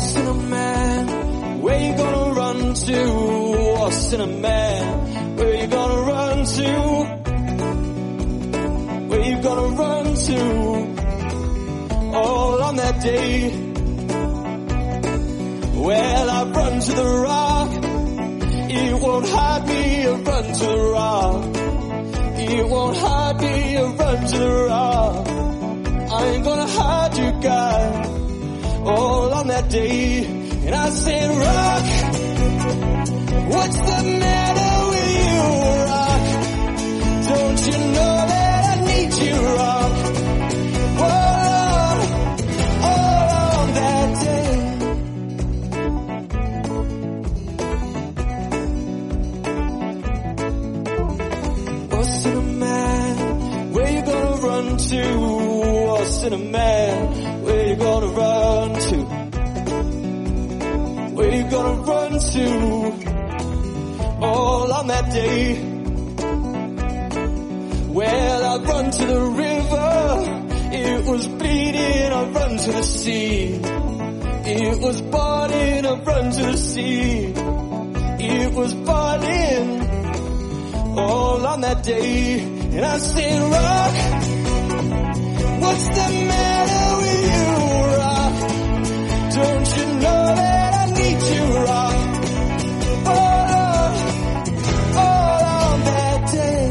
sinner man, where you gonna run to? Oh, sinner man, where you gonna run to? Where you gonna run to? All on that day. Well, I run to the rock. It won't hide me. I run to the rock. It won't hide me. I run to the rock. I ain't gonna hide you, God. All on that day. And I said, rock, what's the matter with you, rock? Don't you know that I need you, rock? All on that day. Oh, sinner man, where you gonna run to? Oh, sinner man, where you gonna run to? Where you gonna run to? All on that day. Well, I run to the river. It was bleeding. I run to the sea. It was boiling. I run to the sea. It was boiling. All on that day. And I said, rock, what's the matter with you, rock? Don't you know that I need you, rock? All on that day.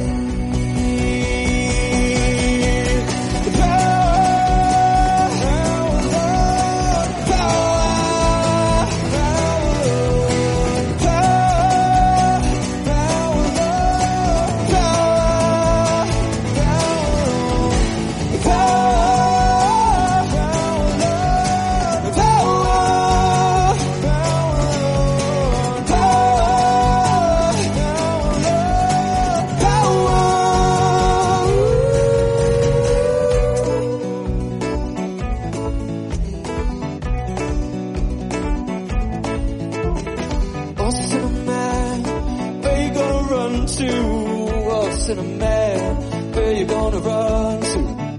Sinner man, where you gonna run to?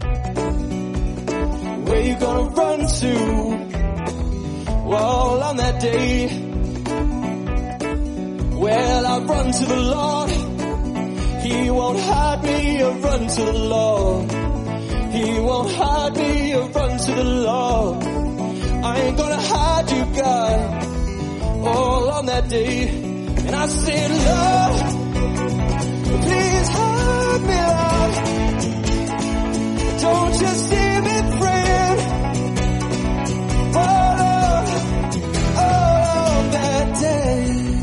Where you gonna run to? Well, on that day, well, I run to the Lord. He won't hide me. I run to the Lord. He won't hide me. I run to the Lord. I ain't gonna hide you, God. All on that day, and I said, Lord, please hide me, Lord. Don't you see me praying? Oh, Lord, on that day.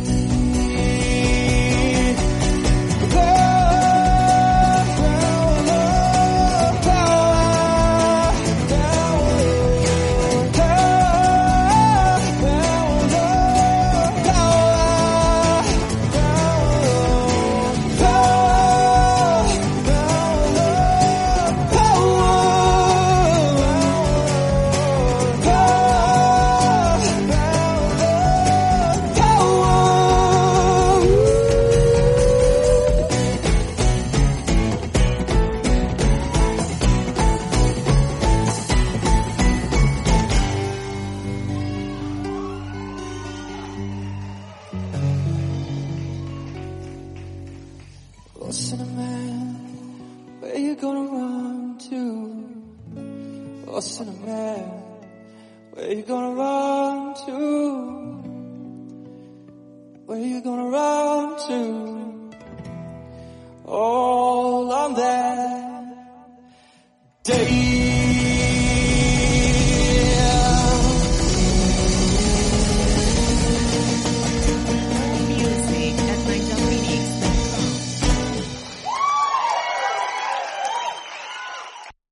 Oh, sinner man, where you gonna run to? Oh, sinner man, where you gonna run to? Where you gonna run to? All on that day.